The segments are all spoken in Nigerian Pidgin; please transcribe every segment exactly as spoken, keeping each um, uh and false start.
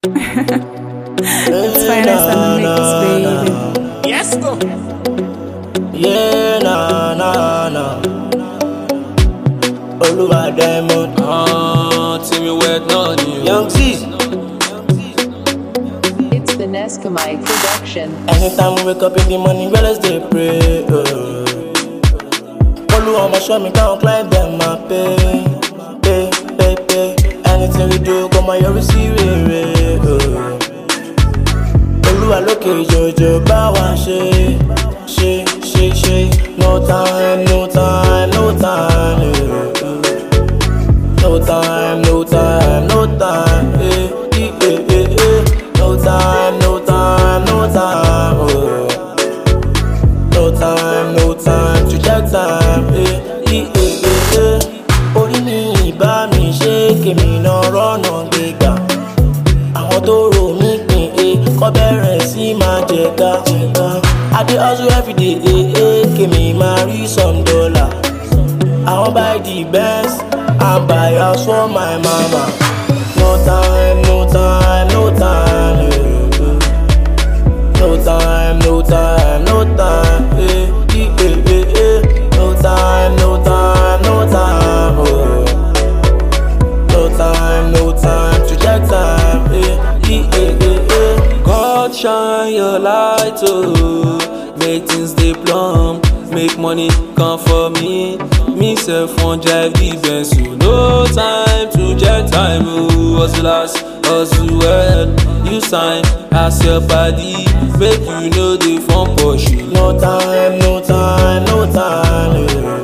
It's finest on the mix, baby. Yes, go. Yeah, nah, nah, nah. Oluwa Diamond. Ah, Timmy Wet, no, you. Young Z's. It's the Neskamai production. Anytime we wake up in the morning, well, let's dey pray. Uh. Oluwa ma show me can't climb them, my pay. Pay, pay, pay. Anything we do, come on, you receive it. Uh. Oluwa lókè jòjò bá wa ṣe. Ṣe, ṣe, ṣe. No time, no time, no time. Uh. No time, no time, no time. Eh, eh, eh, eh, eh. No time, no time, no time. Oh. No time, no time to check time. Eh, eh, eh, eh, eh. Orí mi ìbá mi ṣe kèmí náà rọ́nà gbégbá. Àwọn tó rò mí pin eh, kọ́ bẹ̀rẹ̀ sí máa jẹ̀ka. I dey hustle everyday eh, eh, kèmí máa rí some dollar. I wan buy the best and buy house for my mama. No time, no time, no time. Eh. No time, no time, no time. Eh, eh, eh, eh, eh. No time, no time, no time. Oh. No time, no time to check time. Eh, eh, eh, eh, eh. God shine your light, oh. Make things dey plumb. Make money come for me. Me self won't drive the Benz, so no time to check time. Oh, hustle as, hustle well. You sign as your body, make you know the phone push you. No time, no time, no time. Eh.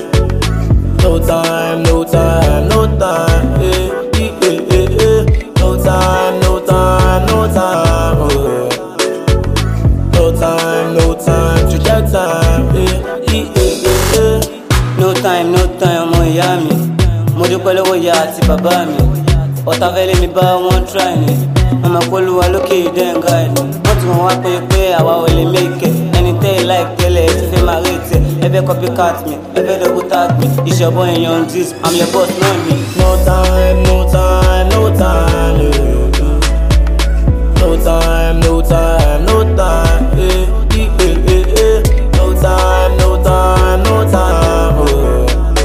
No time, no time, no time. Eh, eh, eh, eh, eh. No time, no time, no time. Oh. No time, no time to check time. Eh, eh, eh, eh, eh. No time, no time, ọmọ ìyá mi. Mo dúpẹ́ lọ́wọ́ ìyá àti bàbá mi. Ọ̀tá fẹ́ lé mi bá wọn try ni. Màmá Olúwa lókè ìdẹ́ ń guide ni. Wọ́n ti mọ̀ wá pé pé àwa ò lè make it. Ẹni tẹ́ ẹ láì tẹ́lẹ̀ ẹ ti fẹ́ máa rate ẹ̀. Ẹ fẹ́ copycat mi, ẹ fẹ́ double tag mi. Ìṣọ̀bọ̀ èèyàn dis, I'm your boss náà ni. No time, no time, no time. Eh. No time, no time, no time. Eh, eh, eh, eh, eh. No time, no time, no time. Oh.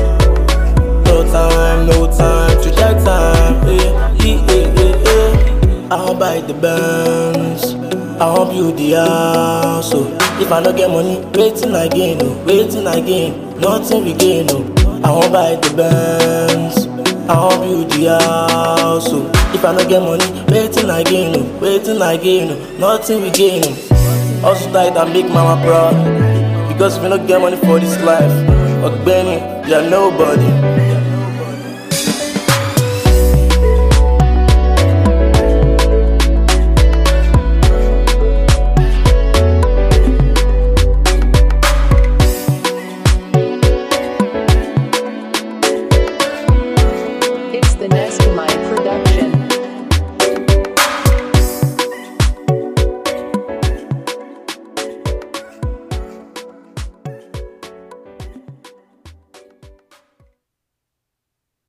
No time, no time to check time. Eh, eh, eh, eh, eh. I wan buy the Benz, I wan build the house. So if I no get money, waiting again, oh, waiting again, nothing we gain. Oh. I wan buy the Benz, I wan build the house. So if I no get money, waiting again, oh, waiting again, oh, nothing we gain. Oh. Hustle tight and make mama proud. Because if you no get money for this life, Ogbeni, you're nobody.